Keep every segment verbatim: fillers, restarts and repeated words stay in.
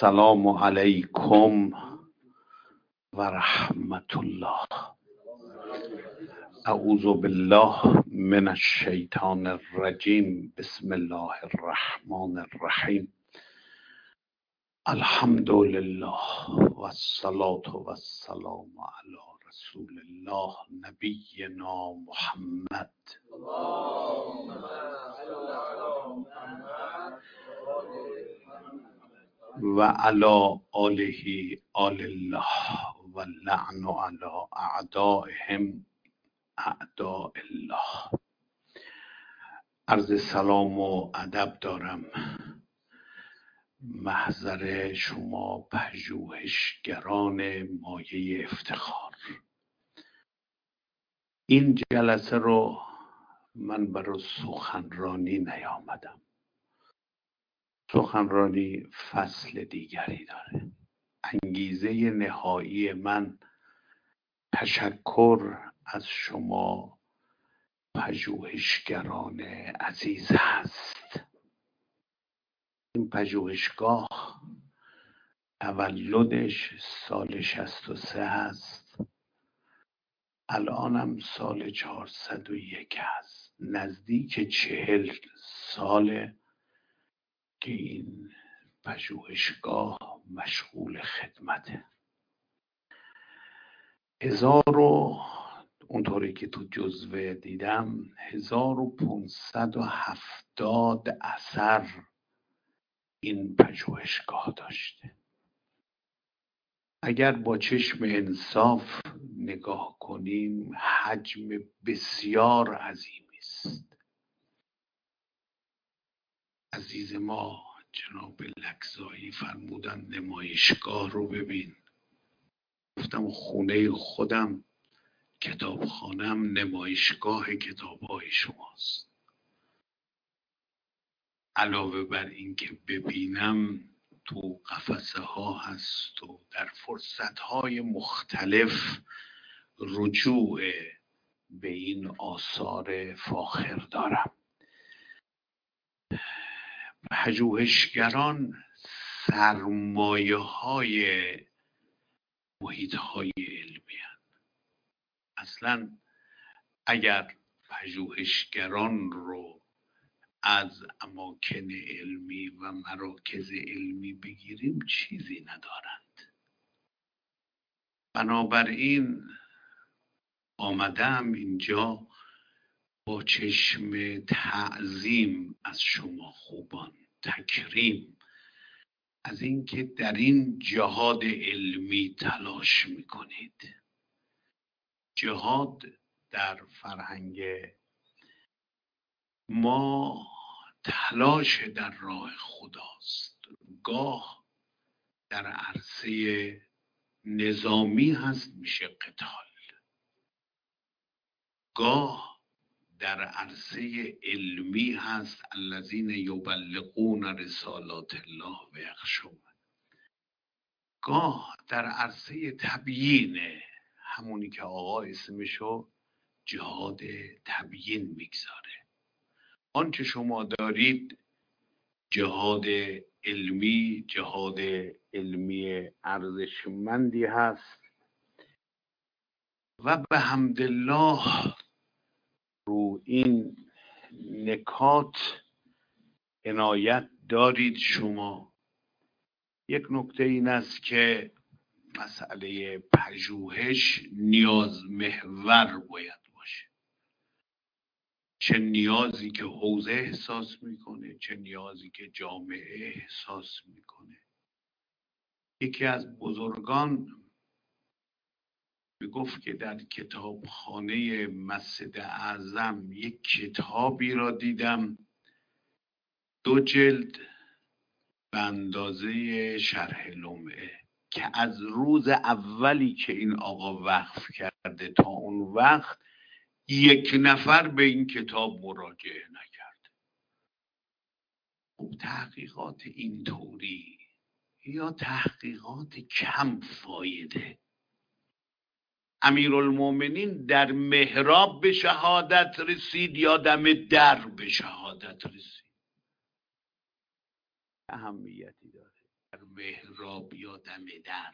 السلام علیکم و رحمت الله. اعوذ بالله من الشیطان الرجیم. بسم الله الرحمن الرحیم. الحمد لله و الصلاة و السلام علی رسول الله نبینا محمد و علی آله آل الله و لعن علی اعدائهم اعداء الله. عرض سلام و ادب دارم محضر شما پژوهشگران مایه افتخار. این جلسه رو من برای سخنرانی نیامدم. سخنرانی فصل دیگری داره. انگیزه نهایی من تشکر از شما پژوهشگران عزیز هست. این پژوهشگاه تولدش سال شصت و سه هست، الانم سال چهارصد و یک هست. نزدیک چهل ساله که این پژوهشگاه مشغول خدمته. هزار و اونطوری که تو جزوه دیدم هزار و پونصد و هفتاد اثر این پژوهشگاه داشته. اگر با چشم انصاف نگاه کنیم حجم بسیار عظیمی است. عزیز ما جناب لکزایی فرمودن نمایشگاه رو ببین. گفتم خونه خودم کتابخانه‌ام نمایشگاه کتاب‌های شماست. علاوه بر این که ببینم تو قفسه ها هست و در فرصت های مختلف رجوع به این آثار فاخر دارم. پژوهشگران سرمایه های محیط های علمی هست. اصلا اگر پژوهشگران رو از اماکن علمی و مراکز علمی بگیریم چیزی ندارند. بنابراین آمدم اینجا با چشم تعظیم از شما خوبان، تکریم از اینکه در این جهاد علمی تلاش میکنید. جهاد در فرهنگ ما تلاش در راه خداست. گاه در عرصه نظامی هست میشه قتال، گاه در عرصه علمی هست الذین یبلغون رسالات الله و یخشون، گاه در عرصه تبیینه، همونی که آقا اسمشو جهاد تبیین میگذاره. آنچه شما دارید جهاد علمی، جهاد علمی ارزشمندی هست و به حمدالله رو این نکات عنایت دارید شما. یک نکته این است که مسئله پژوهش نیاز محور باید باشه. چه نیازی که حوزه احساس میکنه، چه نیازی که جامعه احساس میکنه. یکی از بزرگان میگفت که در کتابخانه مسجد اعظم یک کتابی را دیدم، دو جلد به اندازه شرح لمعه، که از روز اولی که این آقا وقف کرده تا اون وقت یک نفر به این کتاب مراجعه نکرد. خب تحقیقات اینطوری یا تحقیقات کم فایده. امیرالمومنین در محراب به شهادت رسید یا دم در به شهادت رسید؟ اهمیتی داره. محراب یا دم در.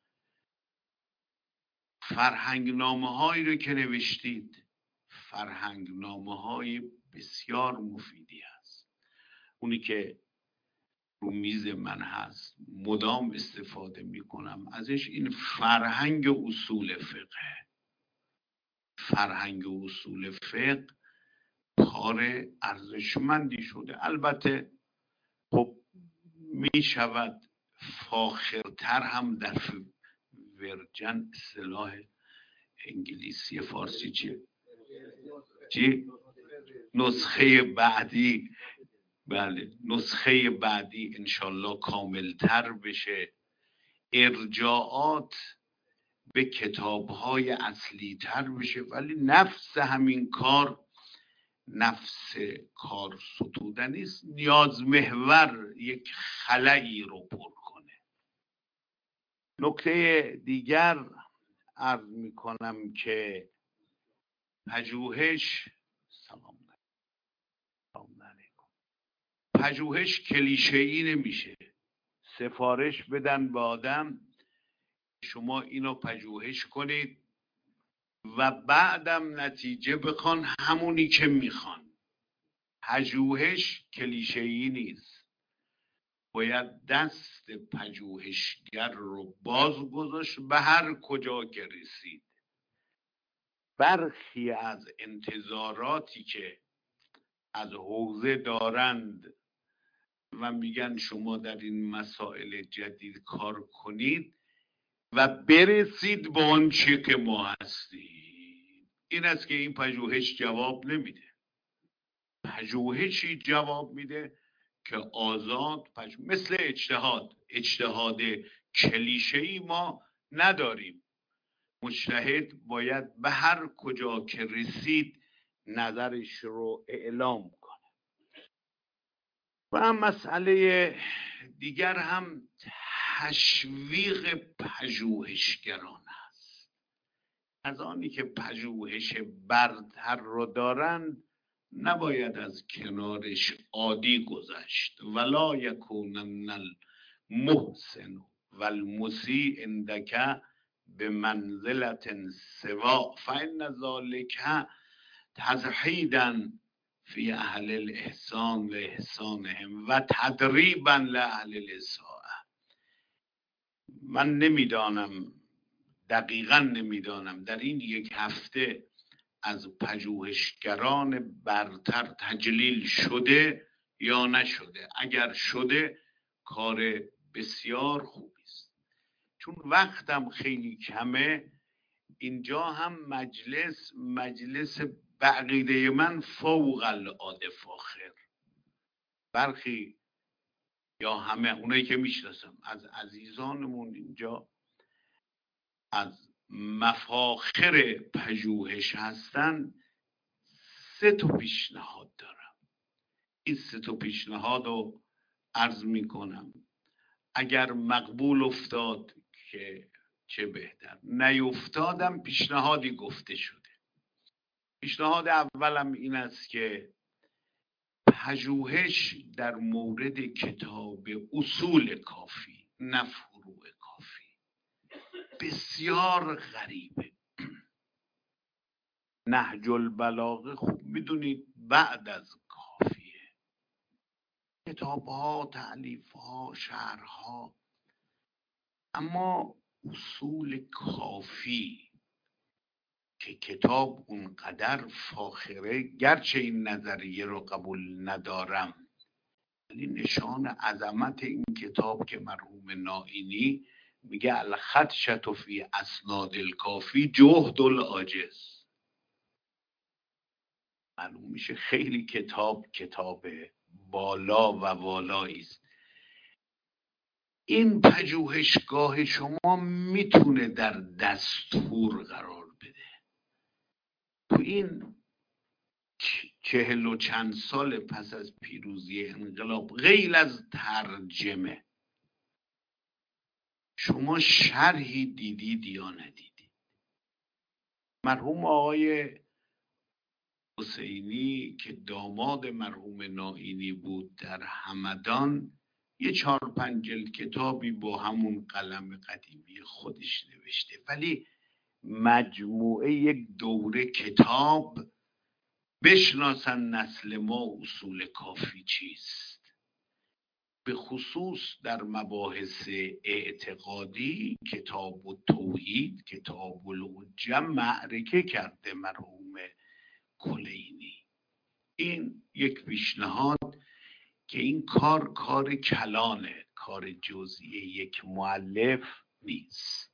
فرهنگ نامه هایی رو که نوشتید فرهنگ نامه های بسیار مفیدی هست. اونی که رو میز من هست مدام استفاده میکنم ازش، این فرهنگ اصول فقه. فرهنگ اصول فقه کار ارزشمندی شده. البته خب میشود فاخرتر هم در ورژن، اصطلاح انگلیسی فارسی چیه؟ چی؟ نسخه بعدی. بله، نسخه بعدی انشالله کاملتر بشه، ارجاعات به کتابهای اصلی تر بشه، ولی نفس همین کار نفس کار ستودنی است، نیاز محور یک خلایی رو پر کنه. نکته دیگر عرض می کنم که پژوهش سلام علیکم پژوهش کلیشه‌ای نمیشه. سفارش بدن به آدم شما اینو پژوهش کنید و بعدم نتیجه بخوان همونی که میخوان. پژوهش کلیشه‌ای نیست، باید دست پژوهشگر رو باز گذاشت به هر کجا که رسید. برخی از انتظاراتی که از حوزه دارند و میگن شما در این مسائل جدید کار کنید و برسید به آنچه که ما هستیم، این است که این پژوهش جواب نمیده. پژوهشی جواب میده که آزاد پژوهش، مثل اجتهاد. اجتهاد کلیشه‌ای ما نداریم. مجتهد باید به هر کجا که رسید نظرش رو اعلام کنه. و مسئله دیگر هم تشویق پژوهشگران است. از آنی که پژوهش برتر رو دارند نباید از کنارش عادی گذشت. ولا یکونن المحسن والمسیء عندک به منزلت سوا فإن ذلک تضحیدا فی اهل الاحسان لاحسانهم و تدریبا لاهل الاساءة. من نمیدانم، دقیقا نمیدانم در این یک هفته از پژوهشگران برتر تجلیل شده یا نشده. اگر شده کار بسیار خوبی است. چون وقتم خیلی کمه، اینجا هم مجلس مجلس بعقیده من فوق العاده فاخر. برخی یا همه اونایی که میشناسم از عزیزانمون اینجا از مفاخر پژوهش هستن، سه تا پیشنهاد دارم. این سه تا پیشنهاد رو عرض میکنم. اگر مقبول افتاد که چه بهتر، نیفتادم پیشنهادی گفته شده. پیشنهاد اولم این است که پژوهش در مورد کتاب اصول کافی، نه فروع کافی، بسیار غریبه. نهج البلاغه خوب میدونید بعد از کافیه. کتابها، تألیفها، شرحها، اما اصول کافی که کتاب اونقدر فاخره، گرچه این نظریه رو قبول ندارم، ولی نشان عظمت این کتاب که مرحوم نائینی میگه الخدشة فی اسناد الکافی جهد العاجز. معلوم میشه خیلی کتاب کتاب بالا و والایی است. این پژوهشگاه شما میتونه در دستور قرار بده. تو این چهل و چند سال پس از پیروزی انقلاب، غیر از ترجمه، شما شرحی دیدید یا ندیدید؟ مرحوم آقای حسینی که داماد مرحوم نائینی بود در همدان یه چهار پنج جلد کتابی با همون قلم قدیمی خودش نوشته، ولی مجموعه یک دوره کتاب بشناسن نسل ما اصول کافی چیست، به خصوص در مباحث اعتقادی کتاب التوحید، کتاب الحجه معرکه کرده مرحوم کلینی. این یک پیشنهاد که این کار کار کلانه، کار جزئی یک مؤلف نیست.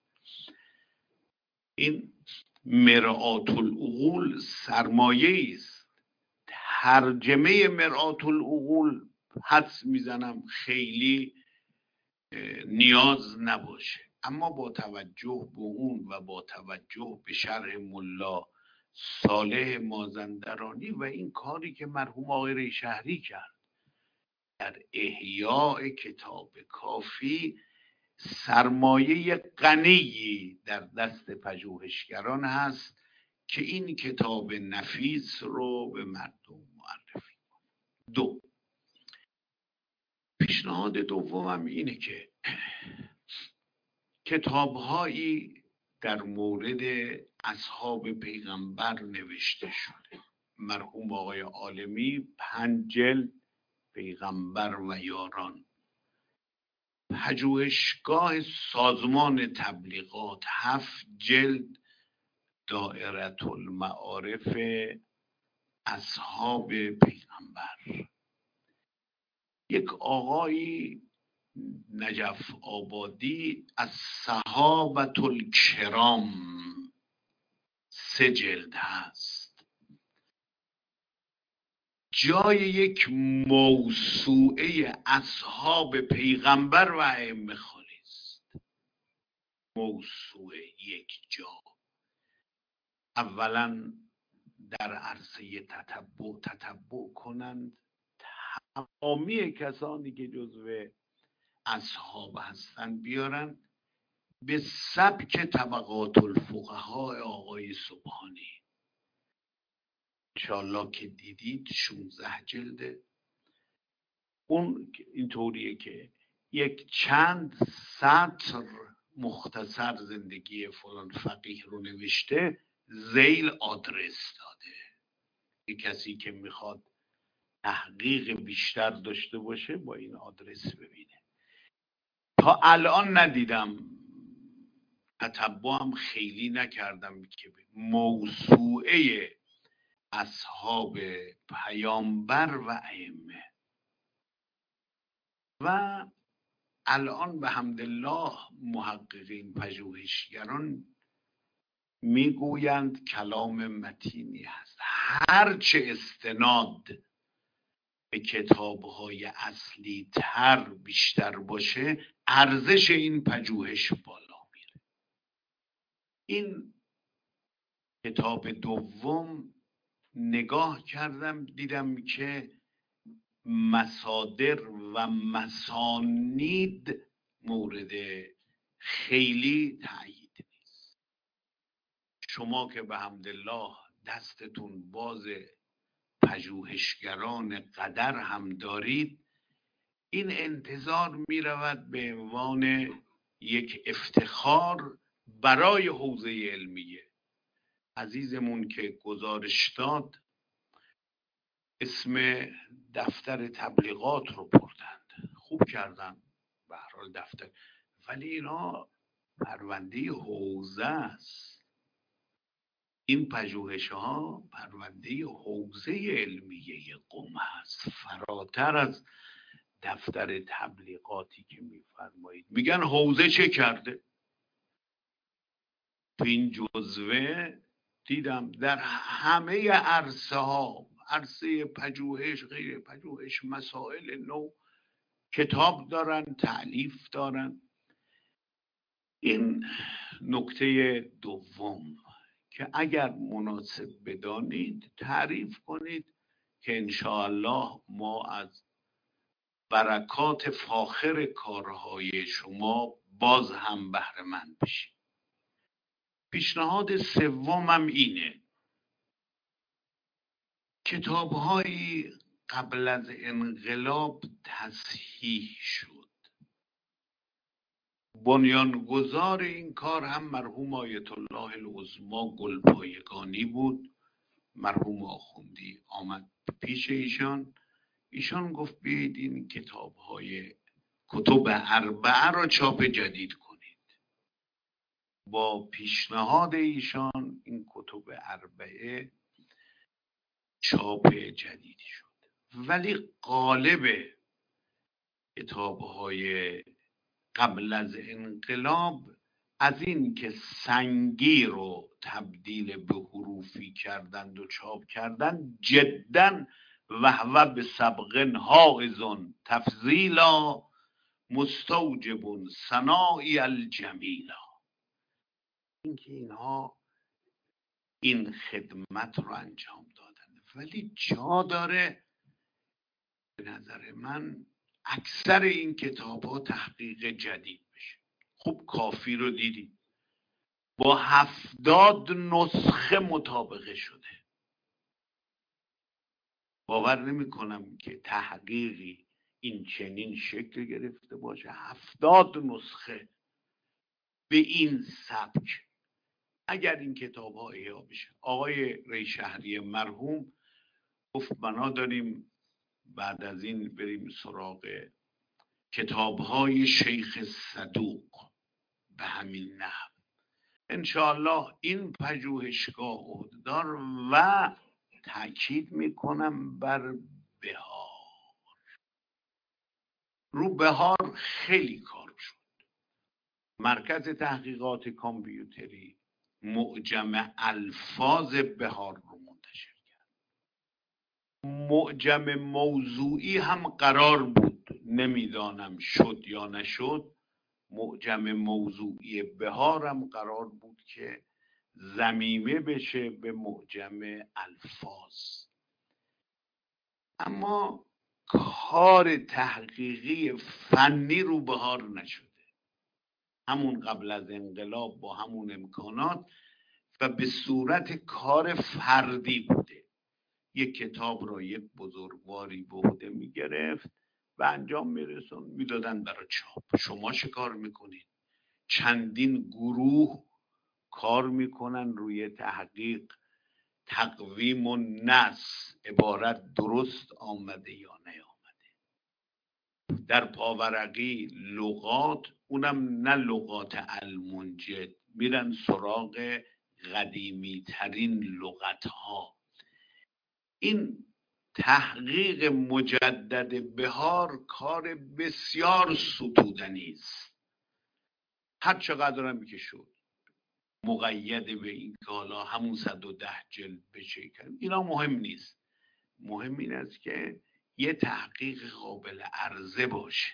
این مرآت العقول سرمایه است. ترجمه مرآت العقول حدس میزنم خیلی نیاز نباشه، اما با توجه به اون و با توجه به شرح ملا صالح مازندرانی و این کاری که مرحوم آقای ریشهری کرد در احیاء کتاب کافی، سرمایه غنی در دست پژوهشگران هست که این کتاب نفیس رو به مردم معرفی کنه. دو، پیشنهاد دومم اینه که کتاب‌هایی در مورد اصحاب پیغمبر نوشته شده. مرحوم آقای عالمی پنج جلد پیغمبر و یاران، پژوهشگاه سازمان تبلیغات هفت جلد دائره المعارف اصحاب پیغمبر. یک آقایی نجف آبادی از صحابة الکرام سه جلد هست. جای یک موسوعه اصحاب پیغمبر و ائمه خالی است. موسوعه یک جا. اولا در عرصه تتبع تتبع کنند تمامی کسانی که جزو اصحاب هستند بیارن به سبک طبقات الفقهاء آقای سبحانی. انشاءالله که دیدید شانزده جلده. اون اینطوریه که یک چند سطر مختصر زندگی فلان فقیه رو نوشته، ذیل آدرس داده. یک کسی که میخواد تحقیق بیشتر داشته باشه با این آدرس ببینه. تا الان ندیدم، تتبع هم خیلی نکردم که موسوعه اصحاب پیامبر و ائمه. و الان به حمدالله محققین پژوهشگران میگویند کلام متینی هست. هرچه استناد به کتاب‌های اصلی تر بیشتر باشه، ارزش این پژوهش بالا میره. این کتاب دوم نگاه کردم دیدم که مصادر و مسانید مورد خیلی تأیید نیست. شما که به حمدالله دستتون باز پژوهشگران قدر هم دارید، این انتظار می رود به عنوان یک افتخار برای حوزه علمیه. عزیزمون که گزارش داد اسم دفتر تبلیغات رو بردند، خوب کردن به هر حال دفتر، ولی اینا پرونده حوزه است. این پژوهش ها پرونده حوزه علمیه قم هست، فراتر از دفتر تبلیغاتی که میفرمایید. میگن حوزه چه کرده؟ تو این جزوه دیدم در همه عرصه ها، عرصه پژوهش، غیر پژوهش، مسائل نو، کتاب دارن، تألیف دارن. این نکته دوم که اگر مناسب بدانید تعریف کنید که انشاءالله ما از برکات فاخر کارهای شما باز هم بهره مند بشیم. پیشنهاد سومم اینه، کتاب‌های قبل از انقلاب تصحیح شد. بنیانگذار این کار هم مرحوم آیت الله العظما گلپایگانی بود. مرحوم آخوندی آمد پیش ایشان، ایشان گفت بیایید این کتاب های کتب اربعه را چاپ جدید کنید. با پیشنهاد ایشان این کتب اربعه چاپ جدیدی شد. ولی قالب کتاب های قبل از انقلاب از این که سنگی رو تبدیل به حروفی کردند و چاپ کردند، جدا وهو به سبق حائزون تفضیلا مستوجب ثنائی الجمیلا. اینکه اینها این خدمت رو انجام دادن، ولی جا داره به نظر من اکثر این کتاب ها تحقیق جدید بشه. خوب کافی رو دیدید با هفتاد نسخه مطابقه شده. باور نمی کنم که تحقیقی این چنین شکل گرفته باشه. هفتاد نسخه به این سبک. اگر این کتاب ها احیا بشه، آقای ری شهری مرحوم گفت بنا داریم بعد از این بریم سراغ کتاب های شیخ صدوق به همین نحو. انشاءالله این پژوهشگاه عهدهدار و تأکید میکنم بر بهار. رو بهار خیلی کار شد. مرکز تحقیقات کامپیوتری معجم الفاظ بهار رو منتشر کرد. معجم موضوعی هم قرار بود، نمیدانم شد یا نشد، معجم موضوعی بهار هم قرار بود که ضمیمه بشه به معجم الفاظ. اما کار تحقیقی فنی رو بهار نشده. همون قبل از انقلاب با همون امکانات و به صورت کار فردی بوده. یک کتاب را یک بزرگواری به عهده میگرفت و انجام میرسون، میدادن برای چاپ. شما چه کار میکنید؟ چندین گروه کار میکنن روی تحقیق، تقویم و نص عبارت درست آمده یا نیامده. در پاورقی لغات، اونم نه لغات المنجد، میرن سراغ قدیمی ترین لغت ها. این تحقیق مجدد بهار کار بسیار ستودنی است. هر چقدر هم که شد مقید به این که حالا همون صد و ده جلد بشه کرد، اینا مهم نیست. مهم این است که یه تحقیق قابل عرضه باشه.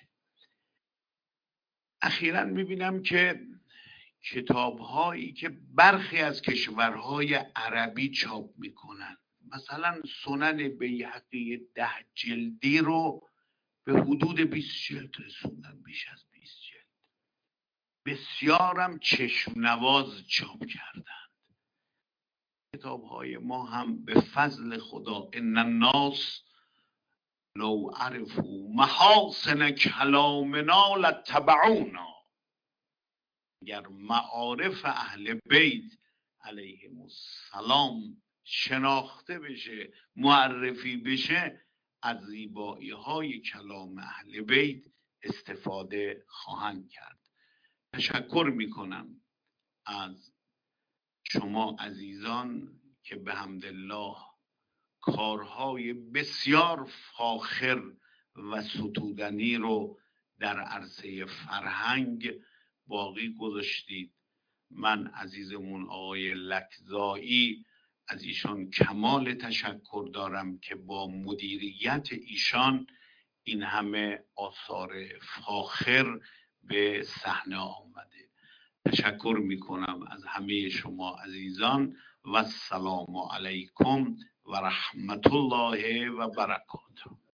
اخیراً میبینم که کتاب هایی که برخی از کشورهای عربی چاپ میکنن، مثلا سنن بیهقی ده جلدی رو به حدود بیست جلد رسوندن، بیش از بیست جلد. بسیارم چشم نواز چاپ کردند. کتاب های ما هم به فضل خدا ان الناس لو عرفوا محاسن کلامنا لاتبعونا. اگر معارف اهل بیت علیهم السلام شناخته بشه، معرفی بشه، از زیبایی های کلام اهل بیت استفاده خواهند کرد. تشکر میکنم از شما عزیزان که به حمدالله کارهای بسیار فاخر و ستودنی رو در عرصه فرهنگ باقی گذاشتید. من عزیزمون آقای لکزایی از ایشان کمال تشکر دارم که با مدیریت ایشان این همه آثار فاخر به صحنه آمده. تشکر میکنم از همه شما عزیزان و السلام علیکم و رحمت الله و برکاته.